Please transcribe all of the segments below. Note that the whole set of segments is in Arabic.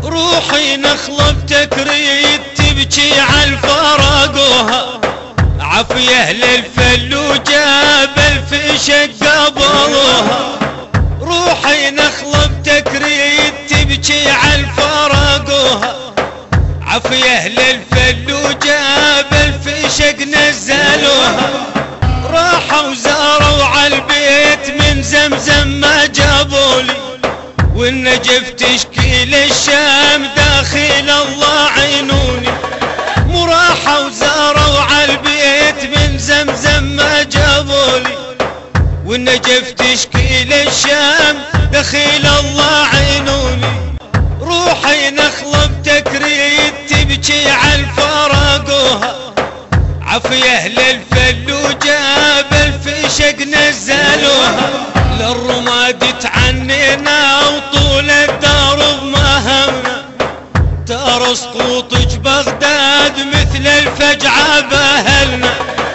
روحي نخلة بتكريد تبكي عالفراقوها، عافية للفلوجة بالفشق قبلوها. روحي نخلة بتكريد تبكي عالفراقوها، عافية للفلوجة بالفشق نزلوها. راحوا زاروا عالبيت من زمزم ما جابولي، والنجف تشكي للشام داخل الله عينوني. مراحة وزاروا عالبيت من زمزم ما جابولي، والنجف تشكي للشام داخل الله عينوني. روحي نخلة بتكريد تبكي عالفراقوها، عافية للفلوجة بالفشق نزلوها. للرماد تعنينا وطول الدار بمهمنا، ترى سقوطك بغداد مثل الفجعة بأهلنا.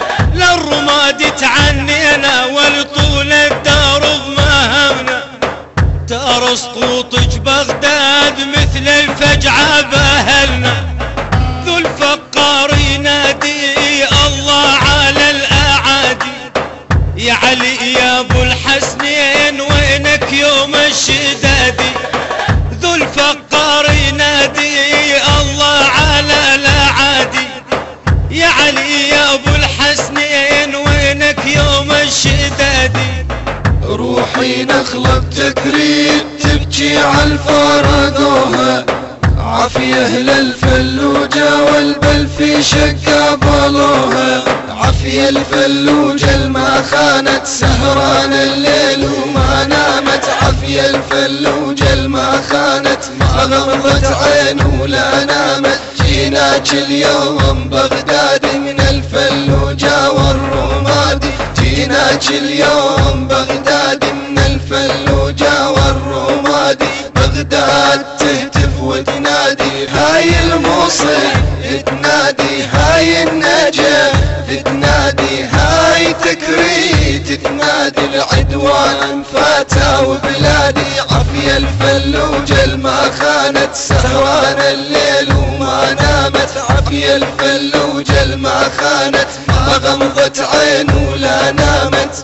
للرماد تعنينا ولطول الدار بمهمنا، ترى سقوطك بغداد مثل الفجعة بأهلنا. ذو الفقار ينادي الله على الأعادي، يا علي يا ابو الحسنين وينك يوم الشدادي. ذو الفقار ينادي الله على الأعادي، يا علي يا ابو الحسنين وينك يوم الشدادي. روحي نخلة بتكريد تبكي عالفراقوها، عافية للفلوجة والبلفشق قبلوها. عافية الفلوجة الما خانت سهران الليل وما نامت، عافية الفلوجة الما خانت ما غمضت عين ولا نامت. جيناك اليوم بغداد من الفلوجة والرمادي، جيناك اليوم بغداد من الفلوجة والرمادي. بغداد تهتف وتنادي هاي الموصل تنادي، هاي النجف تنادي، هاي تكريت تنادي. العدوان فاتا وبلادي، عافية الفلوجة الما خانت سهران الليل وما نامت. عافية الفلوجة الما خانت ما غمضت عين ولا نامت.